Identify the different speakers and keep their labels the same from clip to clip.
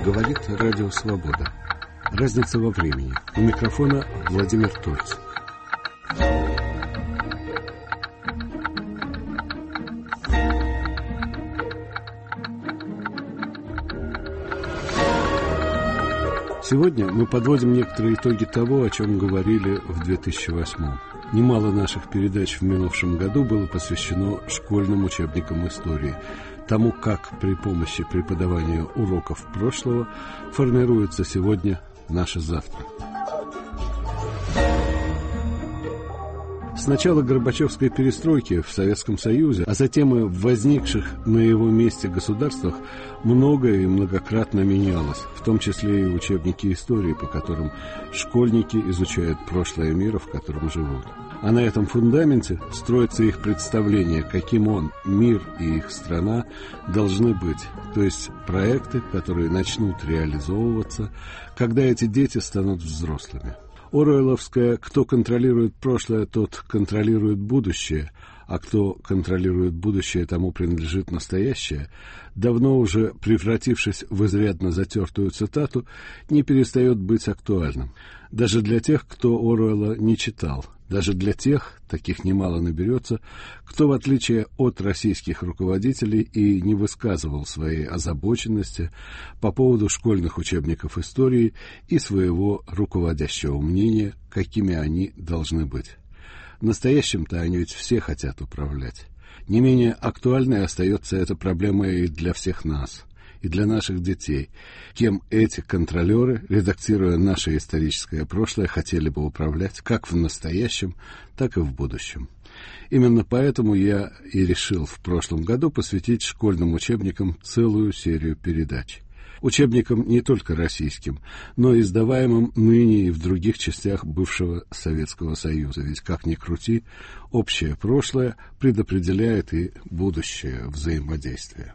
Speaker 1: Говорит Радио Свобода. Разница во времени. У микрофона Владимир Тольц. Сегодня мы подводим некоторые итоги того, о чем говорили в 2008. Немало наших передач в минувшем году было посвящено школьным учебникам истории, тому, как при помощи преподавания уроков прошлого формируется сегодня наше завтра. С начала Горбачевской перестройки в Советском Союзе, а затем и в возникших на его месте государствах, многое и многократно менялось, в том числе и учебники истории, по которым школьники изучают прошлое мира, в котором живут. А на этом фундаменте строится их представление, каким он, мир и их страна, должны быть, то есть проекты, которые начнут реализовываться, когда эти дети станут взрослыми. Оруэлловское «кто контролирует прошлое, тот контролирует будущее», а кто контролирует будущее, тому принадлежит настоящее, давно уже превратившись в изрядно затертую цитату, не перестает быть актуальным. Даже для тех, кто Оруэлла не читал, даже для тех, таких немало наберется, кто, в отличие от российских руководителей, и не высказывал своей озабоченности по поводу школьных учебников истории и своего руководящего мнения, какими они должны быть. В настоящем-то они ведь все хотят управлять. Не менее актуальной остается эта проблема и для всех нас, и для наших детей, кем эти контролеры, редактируя наше историческое прошлое, хотели бы управлять как в настоящем, так и в будущем. Именно поэтому я и решил в прошлом году посвятить школьным учебникам целую серию передач. Учебникам не только российским, но и издаваемым ныне и в других частях бывшего Советского Союза. Ведь, как ни крути, общее прошлое предопределяет и будущее взаимодействие.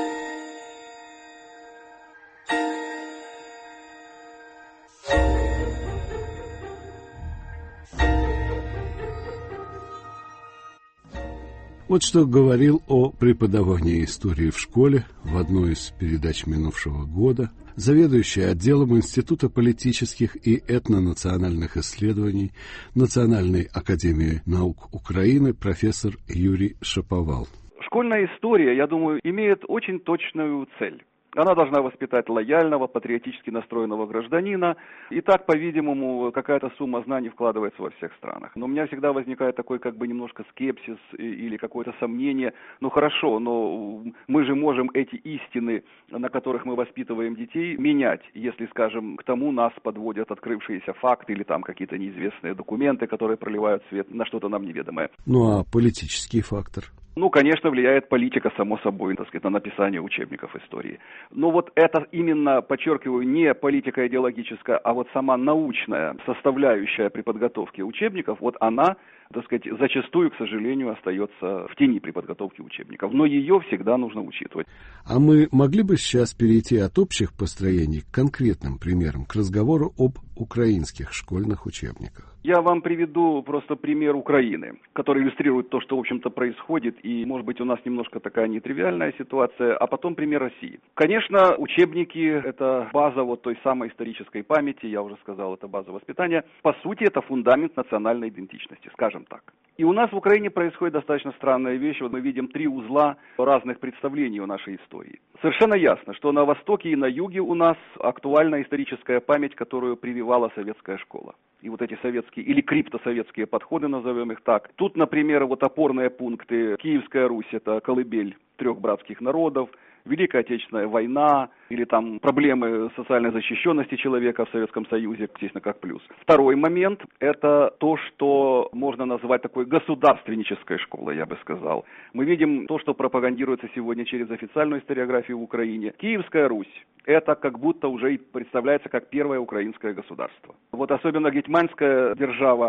Speaker 1: Вот что говорил о преподавании истории в школе в одной из передач минувшего года заведующий отделом Института политических и этнонациональных исследований Национальной академии наук Украины профессор Юрий Шаповал.
Speaker 2: Школьная история, я думаю, имеет очень точную цель. Она должна воспитать лояльного, патриотически настроенного гражданина. И так, по-видимому, какая-то сумма знаний вкладывается во всех странах. Но у меня всегда возникает такой немножко скепсис или какое-то сомнение. Ну хорошо, но мы же можем эти истины, на которых мы воспитываем детей, менять, если, скажем, к тому нас подводят открывшиеся факты или там какие-то неизвестные документы, которые проливают свет на что-то нам неведомое.
Speaker 1: Ну а политический фактор?
Speaker 2: Ну, конечно, влияет политика, само собой, на написание учебников истории. Но вот это именно, подчеркиваю, не политика идеологическая, а вот сама научная составляющая при подготовке учебников, вот она, зачастую, к сожалению, остается в тени при подготовке учебников. Но ее всегда нужно учитывать.
Speaker 1: А мы могли бы сейчас перейти от общих построений к конкретным примерам, к разговору об украинских школьных учебниках?
Speaker 2: Я вам приведу просто пример Украины, который иллюстрирует то, что, в общем-то, происходит, и, может быть, у нас немножко такая нетривиальная ситуация, а потом пример России. Конечно, учебники – это база вот той самой исторической памяти, я уже сказал, это база воспитания. По сути, это фундамент национальной идентичности, скажем так. И у нас в Украине происходит достаточно странная вещь. Вот мы видим 3 узла разных представлений о нашей истории. Совершенно ясно, что на Востоке и на Юге у нас актуальна историческая память, которую прививала советская школа. И вот эти советские или криптосоветские подходы, назовем их так. Тут, например, вот опорные пункты. Киевская Русь – это колыбель 3 братских народов. Великая Отечественная война или там проблемы социальной защищенности человека в Советском Союзе, естественно, как плюс. Второй момент – это то, что можно назвать такой государственнической школой, я бы сказал. Мы видим то, что пропагандируется сегодня через официальную историографию в Украине. Киевская Русь – это как будто уже представляется как первое украинское государство. Вот особенно гетьманская держава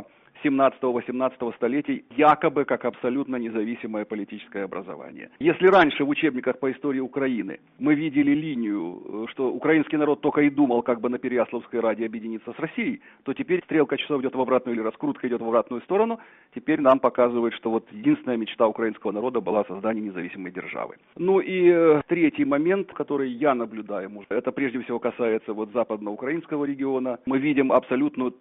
Speaker 2: 17-18 столетий якобы как абсолютно независимое политическое образование. Если раньше в учебниках по истории Украины мы видели линию, что украинский народ только и думал, как бы на Переяславской Раде объединиться с Россией, то теперь стрелка часов идет в обратную, или раскрутка идет в обратную сторону. Теперь нам показывают, что вот единственная мечта украинского народа была создание независимой державы. Ну и третий момент, который я наблюдаю, это прежде всего касается вот западноукраинского региона. Мы видим абсолютно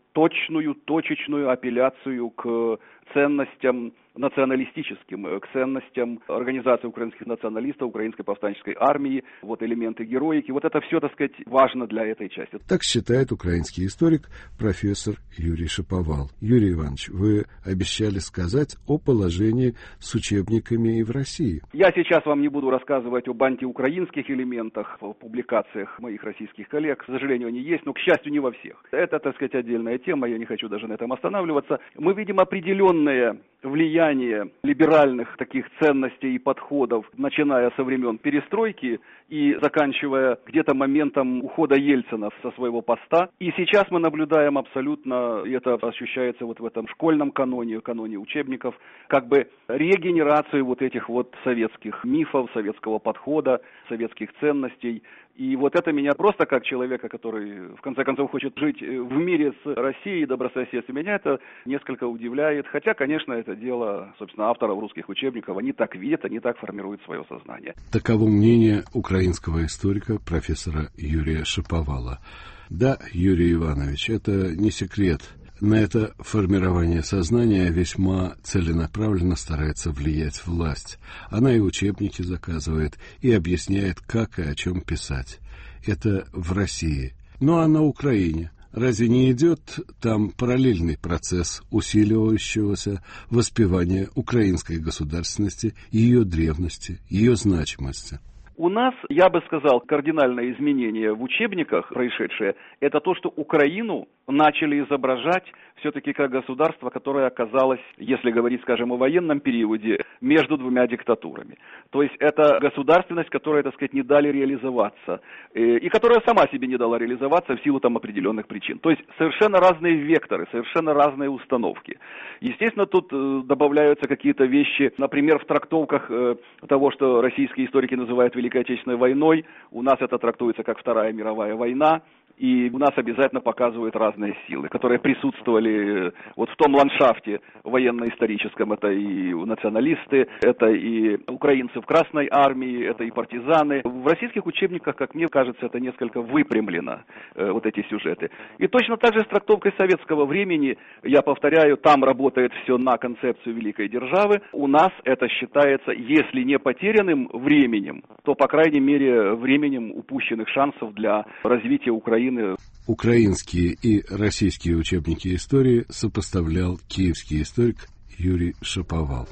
Speaker 2: точечную апелляцию к ценностям националистическим, к ценностям организации украинских националистов, украинской повстанческой армии, вот элементы героики. Вот это все, так сказать, важно для этой части.
Speaker 1: Так считает украинский историк профессор Юрий Шаповал. Юрий Иванович, вы обещали сказать о положении с учебниками и в России.
Speaker 2: Я сейчас вам не буду рассказывать об антиукраинских элементах в публикациях моих российских коллег. К сожалению, они есть, но, к счастью, не во всех. Это, так сказать, отдельная тема, я не хочу даже на этом останавливаться. Мы видим определенное влияние либеральных таких ценностей и подходов, начиная со времен перестройки и заканчивая где-то моментом ухода Ельцина со своего поста. И сейчас мы наблюдаем абсолютно, и это ощущается вот в этом школьном каноне учебников, как бы регенерацию вот этих вот советских мифов, советского подхода, советских ценностей. И вот это меня просто как человека, который в конце концов хочет жить в мире с Россией, добрососедстве, меня это несколько удивляет. Хотя, конечно, это дело, собственно, авторов русских учебников. Они так видят, они так формируют свое сознание.
Speaker 1: Таково мнение украинского историка профессора Юрия Шаповала. Да, Юрий Иванович, это не секрет. На это формирование сознания весьма целенаправленно старается влиять власть. Она и учебники заказывает, и объясняет, как и о чем писать. Это в России. Ну а на Украине? Разве не идет там параллельный процесс усиливающегося воспевания украинской государственности, ее древности, ее значимости?
Speaker 2: У нас, я бы сказал, кардинальное изменение в учебниках происшедшее, это то, что Украину начали изображать все-таки как государство, которое оказалось, если говорить, скажем, о военном периоде, между двумя диктатурами. То есть это государственность, которая, так сказать, не дали реализоваться, и которая сама себе не дала реализоваться в силу там определенных причин. То есть совершенно разные векторы, совершенно разные установки. Естественно, тут добавляются какие-то вещи, например, в трактовках того, что российские историки называют Великой Отечественной войной, у нас это трактуется как Вторая мировая война. И у нас обязательно показывают разные силы, которые присутствовали вот в том ландшафте военно-историческом. Это и националисты, это и украинцы в Красной армии, это и партизаны. В российских учебниках, как мне кажется, это несколько выпрямлено, вот эти сюжеты. И точно так же с трактовкой советского времени, я повторяю, там работает все на концепцию великой державы. У нас это считается, если не потерянным временем, то, по крайней мере, временем упущенных шансов для развития Украины.
Speaker 1: Украинские и российские учебники истории сопоставлял киевский историк Юрий Шаповал.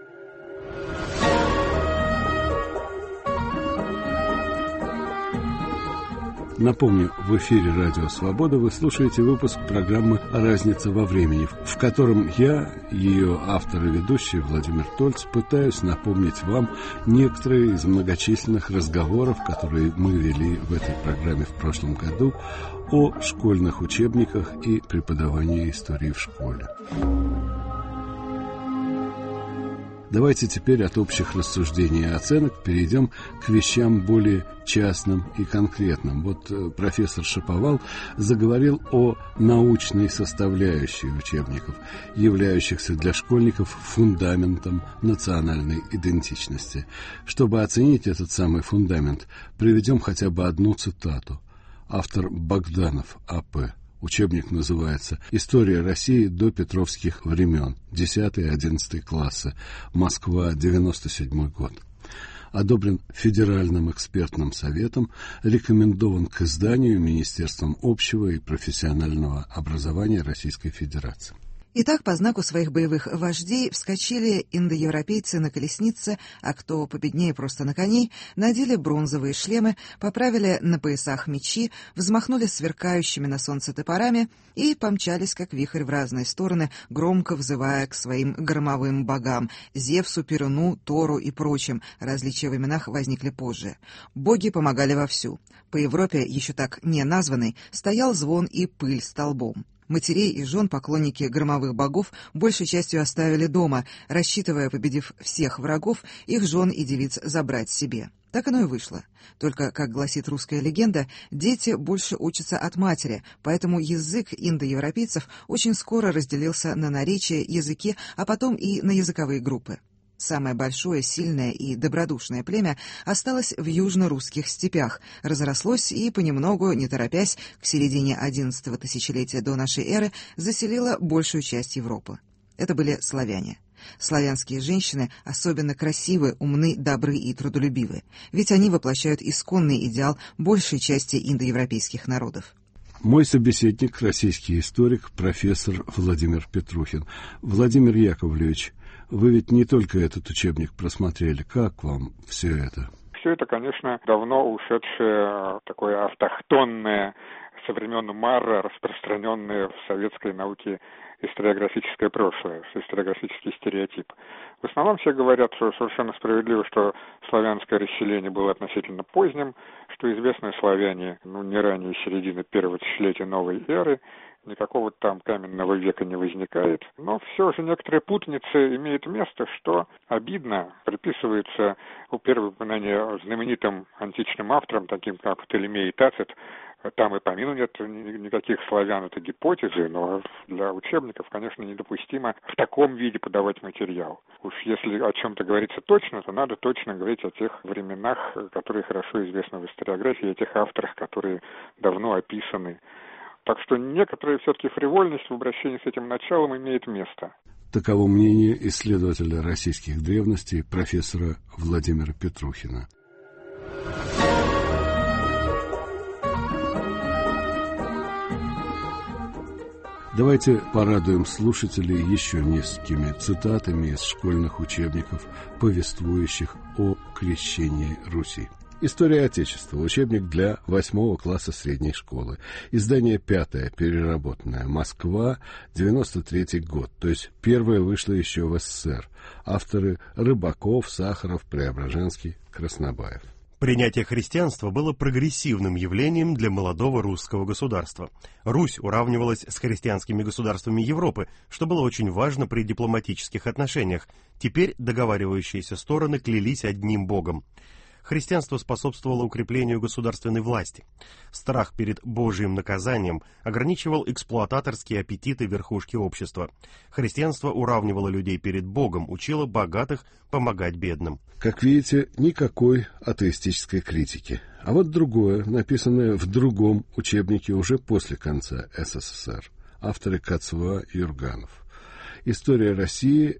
Speaker 1: Напомню, в эфире «Радио Свобода» вы слушаете выпуск программы «Разница во времени», в котором я, ее автор и ведущий Владимир Тольц, пытаюсь напомнить вам некоторые из многочисленных разговоров, которые мы вели в этой программе в прошлом году, о школьных учебниках и преподавании истории в школе. Давайте теперь от общих рассуждений и оценок перейдем к вещам более частным и конкретным. Вот профессор Шаповал заговорил о научной составляющей учебников, являющихся для школьников фундаментом национальной идентичности. Чтобы оценить этот самый фундамент, приведем хотя бы одну цитату. Автор Богданов А.П. Учебник называется «История России до петровских времен. 10-11 классы. Москва, 97 год». Одобрен Федеральным экспертным советом, рекомендован к изданию Министерством общего и профессионального образования Российской Федерации.
Speaker 3: Итак, по знаку своих боевых вождей вскочили индоевропейцы на колесницы, а кто победнее просто на коней, надели бронзовые шлемы, поправили на поясах мечи, взмахнули сверкающими на солнце топорами и помчались, как вихрь, в разные стороны, громко взывая к своим громовым богам — Зевсу, Перуну, Тору и прочим. Различия в именах возникли позже. Боги помогали вовсю. По Европе, еще так не названной, стоял звон и пыль столбом. Матерей и жен поклонники громовых богов большей частью оставили дома, рассчитывая, победив всех врагов, их жен и девиц забрать себе. Так оно и вышло. Только, как гласит русская легенда, дети больше учатся от матери, поэтому язык индоевропейцев очень скоро разделился на наречия, языки, а потом и на языковые группы. Самое большое, сильное и добродушное племя осталось в южно-русских степях, разрослось и понемногу, не торопясь, к середине XI тысячелетия до нашей эры заселило большую часть Европы. Это были славяне. Славянские женщины особенно красивы, умны, добры и трудолюбивы, ведь они воплощают исконный идеал большей части индоевропейских народов.
Speaker 1: Мой собеседник — российский историк, профессор Владимир Петрухин. Владимир Яковлевич, вы ведь не только этот учебник просмотрели. Как вам все это?
Speaker 4: Все это, конечно, давно ушедшее, такое автохтонное, со времен Марра, распространенное в советской науке историографическое прошлое, историографический стереотип. В основном все говорят, что совершенно справедливо, что славянское расселение было относительно поздним, что известные славяне, не ранее середины первого тысячелетия новой эры, никакого там каменного века не возникает. Но все же некоторая путаница имеет место, что обидно приписывается у первого упоминания знаменитым античным авторам, таким как Птолемей и Тацит. Там и помину нет никаких славян, это гипотезы, но для учебников, конечно, недопустимо в таком виде подавать материал. Уж если о чем-то говорится точно, то надо точно говорить о тех временах, которые хорошо известны в историографии, о тех авторах, которые давно описаны. Так что некоторая все-таки фривольность в обращении с этим началом имеет место.
Speaker 1: Таково мнение исследователя российских древностей профессора Владимира Петрухина. Давайте порадуем слушателей еще несколькими цитатами из школьных учебников, повествующих о крещении Руси. История Отечества. Учебник для 8 класса средней школы. Издание 5-е, переработанное. Москва, 93-й год. То есть первое вышло еще в СССР. Авторы Рыбаков, Сахаров, Преображенский, Краснобаев.
Speaker 5: Принятие христианства было прогрессивным явлением для молодого русского государства. Русь уравнивалась с христианскими государствами Европы, что было очень важно при дипломатических отношениях. Теперь договаривающиеся стороны клялись одним Богом. Христианство способствовало укреплению государственной власти. Страх перед Божьим наказанием ограничивал эксплуататорские аппетиты верхушки общества. Христианство уравнивало людей перед Богом, учило богатых помогать бедным.
Speaker 1: Как видите, никакой атеистической критики. А вот другое, написанное в другом учебнике уже после конца СССР. Авторы Кацва и Юрганов. История России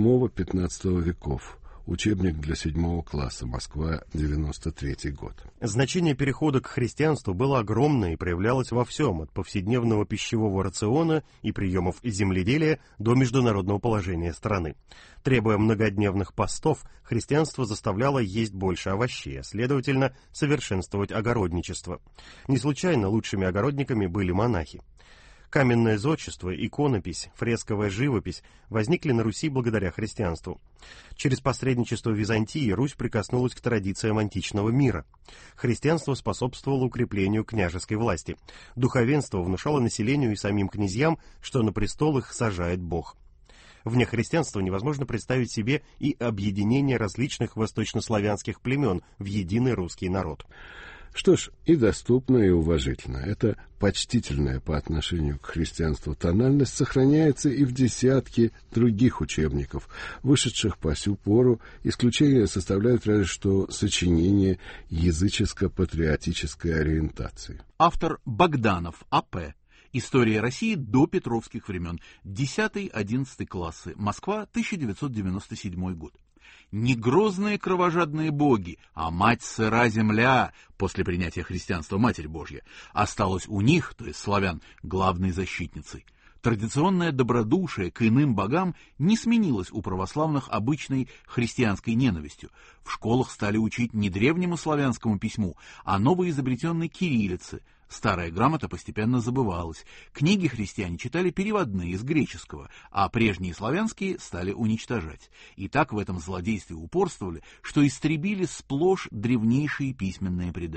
Speaker 1: VIII-XV веков. Учебник для 7 класса. Москва, 93-й год.
Speaker 5: Значение перехода к христианству было огромное и проявлялось во всем, от повседневного пищевого рациона и приемов земледелия до международного положения страны. Требуя многодневных постов, христианство заставляло есть больше овощей, а следовательно, совершенствовать огородничество. Не случайно лучшими огородниками были монахи. Каменное зодчество, иконопись, фресковая живопись возникли на Руси благодаря христианству. Через посредничество Византии Русь прикоснулась к традициям античного мира. Христианство способствовало укреплению княжеской власти. Духовенство внушало населению и самим князьям, что на престол их сажает Бог. Вне христианства невозможно представить себе и объединение различных восточнославянских племен в единый русский народ.
Speaker 1: Что ж, и доступно, и уважительно. Эта почтительная по отношению к христианству тональность сохраняется и в десятке других учебников, вышедших по сю пору. Исключение составляют разве что сочинения языческо-патриотической ориентации.
Speaker 6: Автор Богданов А.П. История России до петровских времен. 10-11 классы. Москва, 1997 год. Не грозные кровожадные боги, а мать сыра земля, после принятия христианства Матерь Божья, осталась у них, то есть славян, главной защитницей. Традиционное добродушие к иным богам не сменилось у православных обычной христианской ненавистью. В школах стали учить не древнему славянскому письму, а новоизобретенной кириллице. Старая грамота постепенно забывалась. Книги христиане читали переводные из греческого, а прежние славянские стали уничтожать. И так в этом злодействе упорствовали, что истребили сплошь древнейшие письменные предания.
Speaker 1: В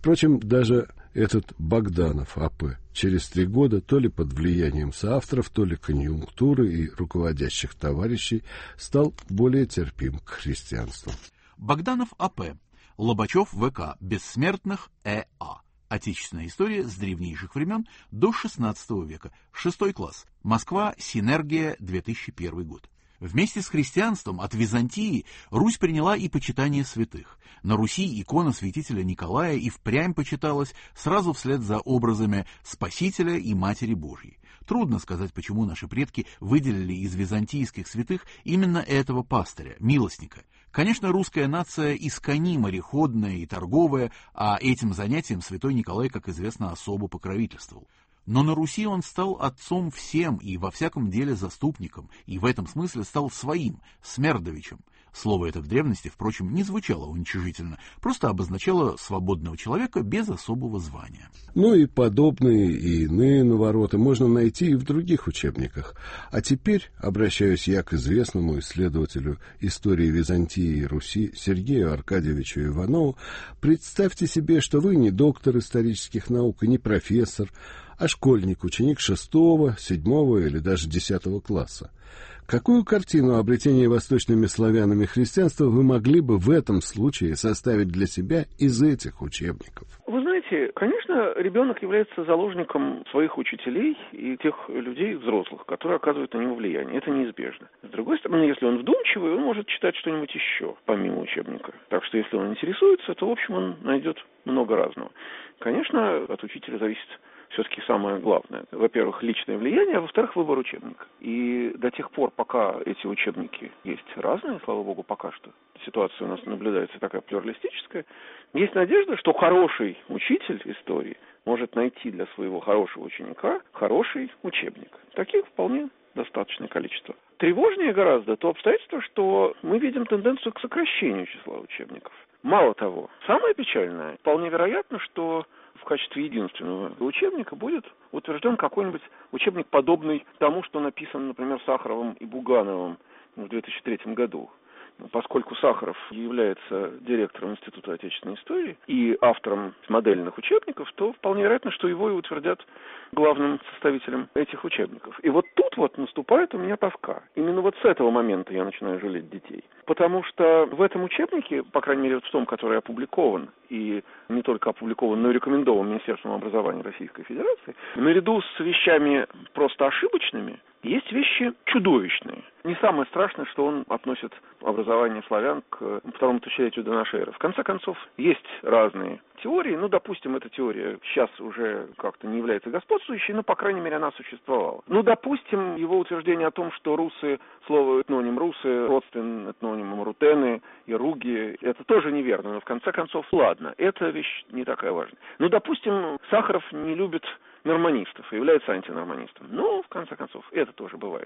Speaker 1: Впрочем, даже этот Богданов А.П. через 3 года, то ли под влиянием соавторов, то ли конъюнктуры и руководящих товарищей, стал более терпим к христианству.
Speaker 6: Богданов А.П. Лобачев В.К. Бессмертных Э.А. Отечественная история с древнейших времен до XVI века. 6 класс. Москва. Синергия. 2001 год. Вместе с христианством от Византии Русь приняла и почитание святых. На Руси икона святителя Николая и впрямь почиталась сразу вслед за образами Спасителя и Матери Божьей. Трудно сказать, почему наши предки выделили из византийских святых именно этого пастыря, милостника. Конечно, русская нация искони мореходная и торговая, а этим занятием святой Николай, как известно, особо покровительствовал. Но на Руси он стал отцом всем и во всяком деле заступником, и в этом смысле стал своим, смердовичем. Слово это в древности, впрочем, не звучало уничижительно, просто обозначало свободного человека без особого звания.
Speaker 1: Ну и подобные и иные навороты можно найти и в других учебниках. А теперь обращаюсь я к известному исследователю истории Византии и Руси Сергею Аркадьевичу Иванову. Представьте себе, что вы не доктор исторических наук и не профессор, а школьник, ученик 6, 7 или даже 10 класса. Какую картину обретения восточными славянами христианства вы могли бы в этом случае составить для себя из этих учебников?
Speaker 7: Вы знаете, конечно, ребенок является заложником своих учителей и тех людей взрослых, которые оказывают на него влияние. Это неизбежно. С другой стороны, если он вдумчивый, он может читать что-нибудь еще, помимо учебника. Так что, если он интересуется, то, в общем, он найдет много разного. Конечно, от учителя зависит все-таки самое главное. Во-первых, личное влияние, а во-вторых, выбор учебника. И до тех пор, пока эти учебники есть разные, слава богу, пока что, ситуация у нас наблюдается такая плюралистическая, есть надежда, что хороший учитель истории может найти для своего хорошего ученика хороший учебник. Таких вполне достаточное количество. Тревожнее гораздо то обстоятельство, что мы видим тенденцию к сокращению числа учебников. Мало того, самое печальное, вполне вероятно, что в качестве единственного учебника будет утвержден какой-нибудь учебник, подобный тому, что написан, например, Сахаровым и Бугановым в 2003 году. Поскольку Сахаров является директором Института отечественной истории и автором модельных учебников, то вполне вероятно, что его и утвердят главным составителем этих учебников. И вот тут вот наступает у меня тоска. Именно вот с этого момента я начинаю жалеть детей. Потому что в этом учебнике, по крайней мере, в том, который опубликован, и не только опубликован, но и рекомендован Министерством образования Российской Федерации, наряду с вещами просто ошибочными, есть вещи чудовищные. Не самое страшное, что он относит образование славян к второму тысячелетию до нашей эры. В конце концов, есть разные теории. Ну, допустим, эта теория сейчас уже как-то не является господствующей, но, по крайней мере, она существовала. Ну, допустим, его утверждение о том, что русы, слово этноним русы, родствен этнонимам рутены и руги, это тоже неверно. Но, в конце концов, ладно, эта вещь не такая важная. Ну, допустим, Сахаров не любит норманистов и является антинорманистом. Ну, в конце концов, это тоже бывает.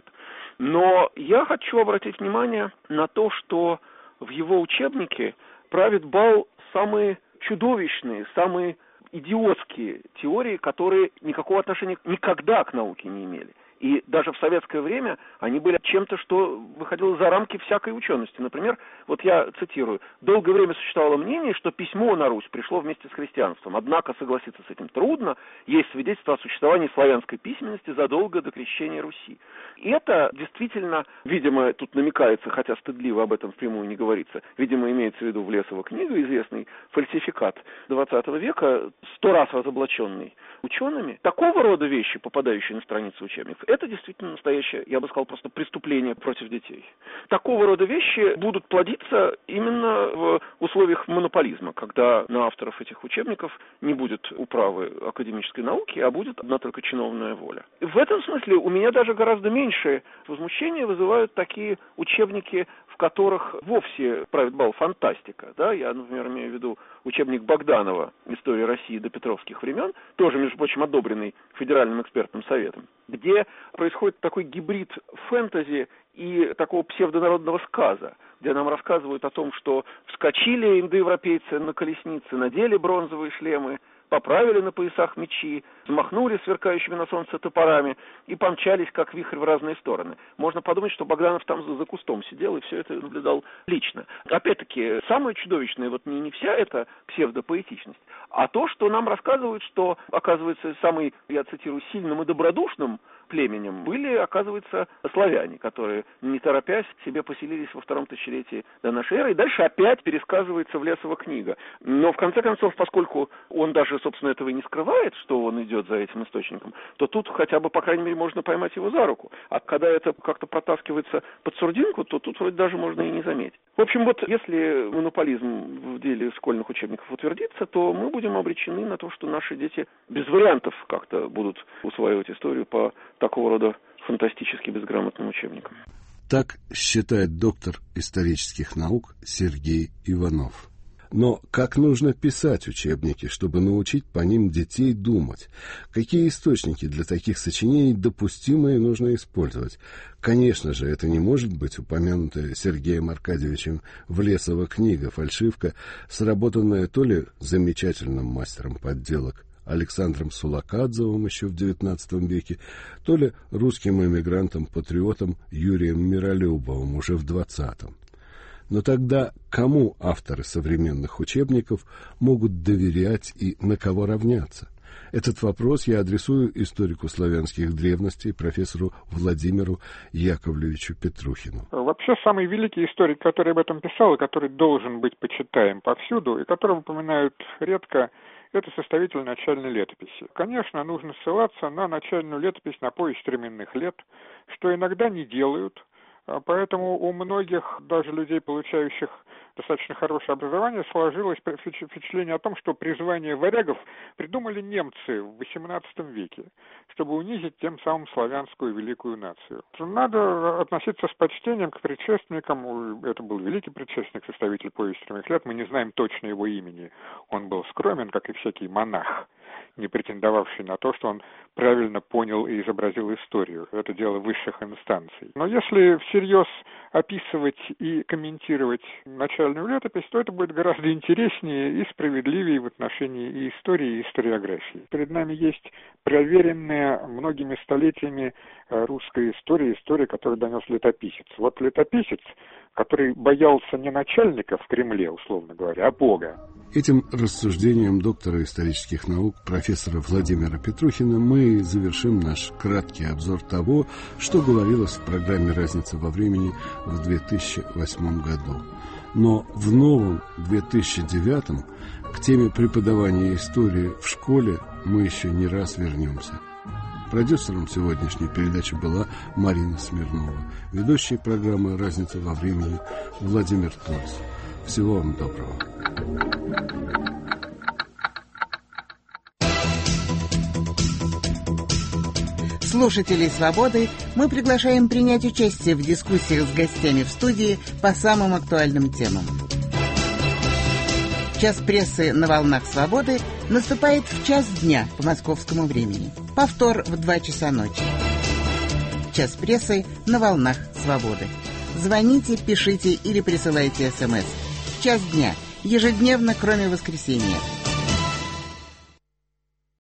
Speaker 7: Но я хочу обратить внимание на то, что в его учебнике правит бал самые чудовищные, самые идиотские теории, которые никакого отношения никогда к науке не имели. И даже в советское время они были чем-то, что выходило за рамки всякой учености. Например, вот я цитирую: «Долгое время существовало мнение, что письмо на Русь пришло вместе с христианством. Однако согласиться с этим трудно. Есть свидетельство о существовании славянской письменности задолго до крещения Руси». И это действительно, видимо, тут намекается, хотя стыдливо об этом впрямую не говорится, видимо, имеется в виду Влесова книга, известный фальсификат XX века, 100 раз разоблаченный учеными. Такого рода вещи, попадающие на страницы учебников, это действительно настоящее, я бы сказал, просто преступление против детей. Такого рода вещи будут плодиться именно в условиях монополизма, когда на авторов этих учебников не будет управы академической науки, а будет одна только чиновная воля. В этом смысле у меня даже гораздо меньшее возмущение вызывают такие учебники, в которых вовсе правит бал фантастика. Да? Я, например, имею в виду учебник Богданова «История России до петровских времен», тоже, между прочим, одобренный Федеральным экспертным советом, где происходит такой гибрид фэнтези и такого псевдонародного сказа, где нам рассказывают о том, что вскочили индоевропейцы на колесницы, надели бронзовые шлемы, поправили на поясах мечи, взмахнули сверкающими на солнце топорами и помчались, как вихрь, в разные стороны. Можно подумать, что Богданов там за кустом сидел и все это наблюдал лично. Опять-таки, самое чудовищное не вся эта псевдопоэтичность, а то, что нам рассказывают, что, оказывается, самый, я цитирую, сильным и добродушным племенем были, оказывается, славяне, которые, не торопясь, себе поселились во втором тысячелетии до нашей эры. И дальше опять пересказывается в Лесова книга. Но, в конце концов, поскольку он даже, собственно, этого и не скрывает, что он идет за этим источником, то тут хотя бы, по крайней мере, можно поймать его за руку. А когда это как-то протаскивается под сурдинку, то тут вроде даже можно и не заметить. В общем, вот если монополизм в деле школьных учебников утвердится, то мы будем обречены на то, что наши дети без вариантов как-то будут усваивать историю по такого рода фантастически безграмотным учебникам.
Speaker 1: Так считает доктор исторических наук Сергей Иванов. Но как нужно писать учебники, чтобы научить по ним детей думать? Какие источники для таких сочинений допустимы и нужно использовать? Конечно же, это не может быть упомянутая Сергеем Аркадьевичем Влесова книга «Фальшивка», сработанная то ли замечательным мастером подделок Александром Сулакадзовым еще в XIX веке, то ли русским эмигрантом-патриотом Юрием Миролюбовым уже в XX. Но тогда кому авторы современных учебников могут доверять и на кого равняться? Этот вопрос я адресую историку славянских древностей профессору Владимиру Яковлевичу Петрухину.
Speaker 4: Вообще, самый великий историк, который об этом писал, и который должен быть почитаем повсюду, и которого упоминают редко, это составитель начальной летописи. Конечно, нужно ссылаться на начальную летопись на повесть временных лет, что иногда не делают, поэтому у многих, даже людей, получающих достаточно хорошее образование, сложилось впечатление о том, что призвание варягов придумали немцы в XVIII веке, чтобы унизить тем самым славянскую великую нацию. Надо относиться с почтением к предшественникам. Это был великий предшественник, составитель повести временных лет. Мы не знаем точно его имени. Он был скромен, как и всякий монах, не претендовавший на то, что он правильно понял и изобразил историю. Это дело высших инстанций. Но если всерьез описывать и комментировать начальную летопись, то это будет гораздо интереснее и справедливее в отношении и истории, и историографии. Перед нами есть проверенная многими столетиями русской история, которую донес летописец. Вот летописец, который боялся не начальника в Кремле, условно говоря, а Бога.
Speaker 1: Этим рассуждением доктора исторических наук профессора Владимира Петрухина мы завершим наш краткий обзор того, что говорилось в программе «Разница во времени» в 2008 году. Но в новом 2009 к теме преподавания истории в школе мы еще не раз вернемся. Продюсером сегодняшней передачи была Марина Смирнова. Ведущий программы «Разница во времени» Владимир Торс. Всего вам доброго.
Speaker 8: Слушателей «Свободы» мы приглашаем принять участие в дискуссиях с гостями в студии по самым актуальным темам. Час прессы на волнах «Свободы» наступает в час дня по московскому времени. Повтор в 2 часа ночи. Час прессы на волнах «Свободы». Звоните, пишите или присылайте СМС. В час дня, ежедневно, кроме воскресенья.